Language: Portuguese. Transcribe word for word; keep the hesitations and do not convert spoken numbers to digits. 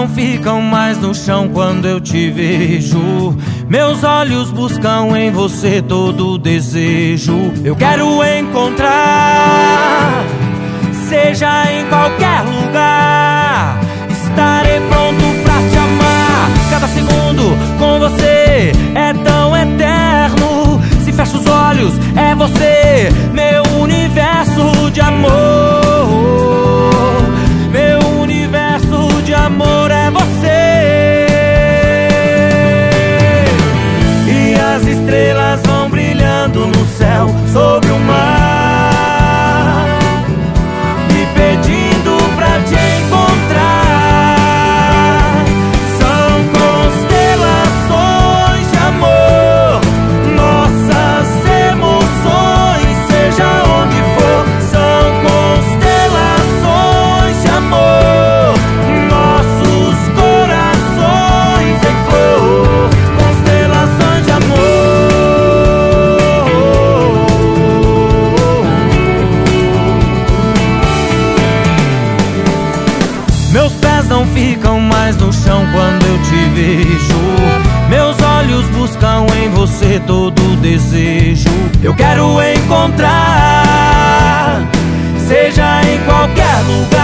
ficam mais no chão quando eu te vejo. Meus olhos buscam em você todo o desejo. Eu quero encontrar, seja em qualquer lugar. Estarei pronto pra te amar. Cada segundo com você é tão eterno. Se fecho os olhos, é você, meu universo de amor. Meu universo de amor é você. E as estrelas vão brilhando no céu sobre o mar, me pedindo pra te encontrar. São constelações de amor, nossas emoções, seja onde for. São constelações de amor, nossos corações em flor. Constelações de amor. Meus pés não ficam mais no chão quando eu te vejo. Meus olhos buscam em você todo o desejo. Eu quero encontrar, seja em qualquer lugar.